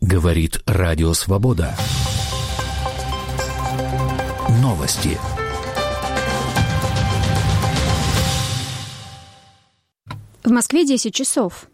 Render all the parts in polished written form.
Говорит Радио Свобода. Новости. В Москве 10 часов.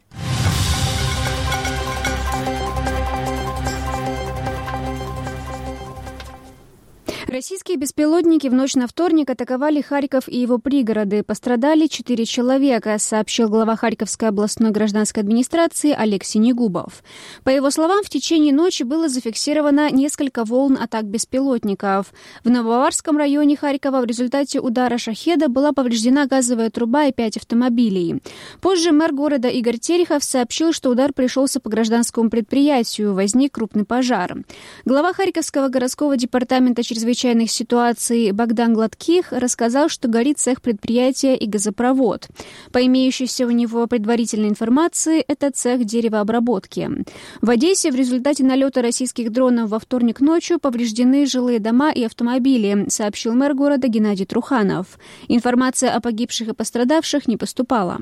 Российские беспилотники в ночь на вторник атаковали Харьков и его пригороды. Пострадали 4 человека, сообщил глава Харьковской областной гражданской администрации Олег Синегубов. По его словам, в течение ночи было зафиксировано несколько волн атак беспилотников. В Нововарском районе Харькова в результате удара «Шахеда» была повреждена газовая труба и 5 автомобилей. Позже мэр города Игорь Терехов сообщил, что удар пришелся по гражданскому предприятию, возник крупный пожар. Глава Харьковского городского департамента чрезвычайных ситуаций Богдан Гладких рассказал, что горит цех предприятия и газопровод. По имеющейся у него предварительной информации, это цех деревообработки. В Одессе в результате налета российских дронов во вторник ночью повреждены жилые дома и автомобили, сообщил мэр города Геннадий Труханов. Информация о погибших и пострадавших не поступала.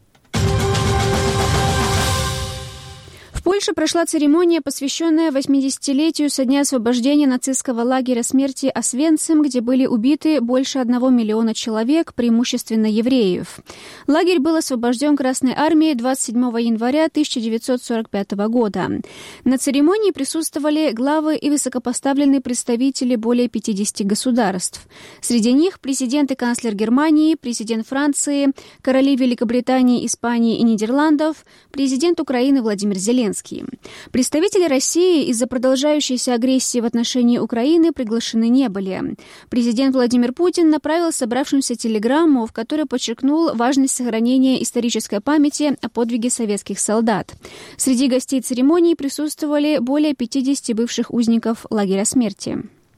В Польше прошла церемония, посвященная 80-летию со дня освобождения нацистского лагеря смерти Освенцим, где были убиты больше 1 миллиона человек, преимущественно евреев. Лагерь был освобожден Красной армией 27 января 1945 года. На церемонии присутствовали главы и высокопоставленные представители более 50 государств. Среди них президент и канцлер Германии, президент Франции, короли Великобритании, Испании и Нидерландов, президент Украины Владимир Зеленский. Представители России из-за продолжающейся агрессии в отношении Украины приглашены не были. Президент Владимир Путин направил собравшимся телеграмму, в которой подчеркнул важность сохранения исторической памяти о подвиге советских солдат. Среди гостей церемонии присутствовали более 50 бывших узников лагеря смерти.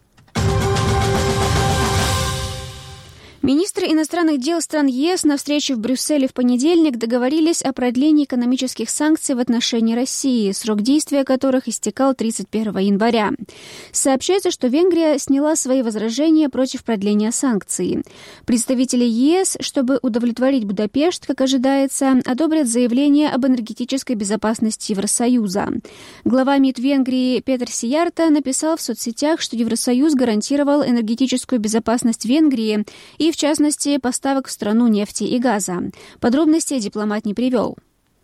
Министры иностранных дел стран ЕС на встрече в Брюсселе в понедельник договорились о продлении экономических санкций в отношении России, срок действия которых истекал 31 января. Сообщается, что Венгрия сняла свои возражения против продления санкций. Представители ЕС, чтобы удовлетворить Будапешт, как ожидается, одобрят заявление об энергетической безопасности Евросоюза. Глава МИД Венгрии Петер Сиярта написал в соцсетях, что Евросоюз гарантировал энергетическую безопасность Венгрии и, в частности, поставок в страну нефти и газа. Подробностей дипломат не привел.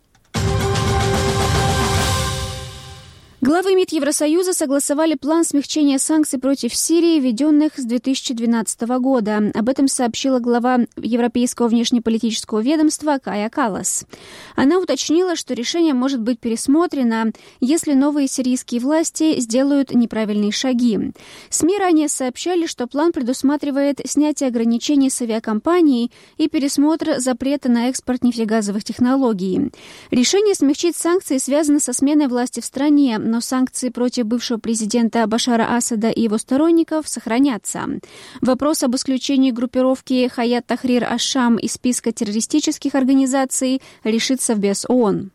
Главы МИД Евросоюза согласовали план смягчения санкций против Сирии, введенных с 2012 года. Об этом сообщила глава Европейского внешнеполитического ведомства Кая Каллас. Она уточнила, что решение может быть пересмотрено, если новые сирийские власти сделают неправильные шаги. СМИ ранее сообщали, что план предусматривает снятие ограничений с авиакомпаний и пересмотр запрета на экспорт нефтегазовых технологий. Решение смягчить санкции связано со сменой власти в стране, но санкции против бывшего президента Башара Асада и его сторонников сохранятся. Вопрос об исключении группировки Хаят Тахрир аш-Шам из списка террористических организаций решит Совбез ООН.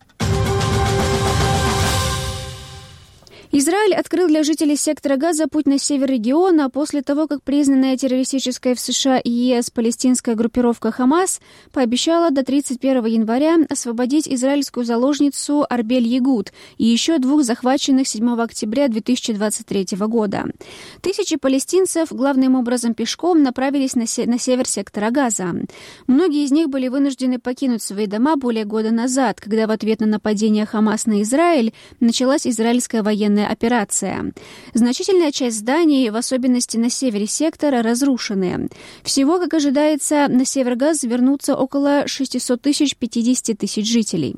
Израиль открыл для жителей сектора Газа путь на север региона после того, как признанная террористической в США и ЕС палестинская группировка «Хамас» пообещала до 31 января освободить израильскую заложницу Арбель Ягуд и еще 2 захваченных 7 октября 2023 года. Тысячи палестинцев, главным образом пешком, направились на север сектора Газа. Многие из них были вынуждены покинуть свои дома более года назад, когда в ответ на нападение «Хамас» на Израиль началась израильская военная операция. Значительная часть зданий, в особенности на севере сектора, разрушены. Всего, как ожидается, на север Газа вернутся около 600 тысяч-50 тысяч жителей.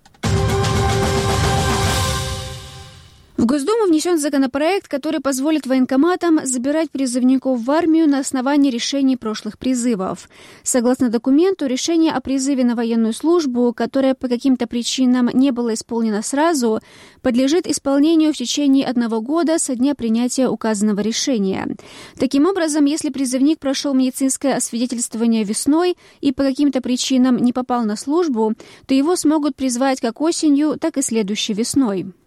В Госдуму внесен законопроект, который позволит военкоматам забирать призывников в армию на основании решений прошлых призывов. Согласно документу, решение о призыве на военную службу, которое по каким-то причинам не было исполнено сразу, подлежит исполнению в течение 1 года со дня принятия указанного решения. Таким образом, если призывник прошел медицинское освидетельствование весной и по каким-то причинам не попал на службу, то его смогут призвать как осенью, так и следующей весной.